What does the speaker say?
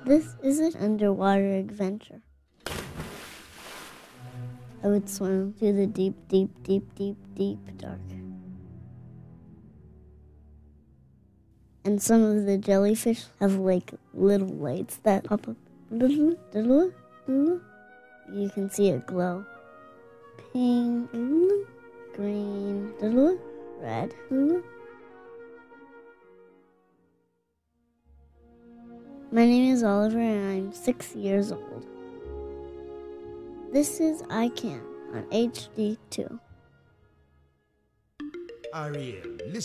This is an underwater adventure. I would swim to the deep, deep, deep, deep, deep dark. And some of the jellyfish have like little lights that pop up. You can see it glow. Pink, green, red. My name is Oliver and I'm 6 years old. This is I Can on HD2. Ariel, listen.